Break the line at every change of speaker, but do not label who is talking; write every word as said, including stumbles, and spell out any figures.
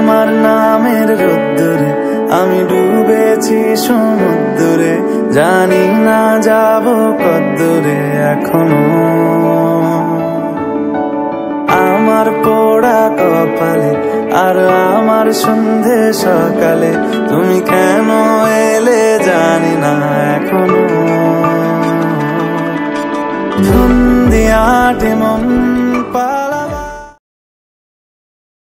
তোমার নামের রোদ্দুরে আমি ডুবেছি সমুদ্রে, জানি না যাব কদ্দুরে এখনো। আমার পোড়া কপালে আর আমার সন্ধে সকালে তুমি কেন এলে জানি না এখনো। ধুন দিয়াটে মন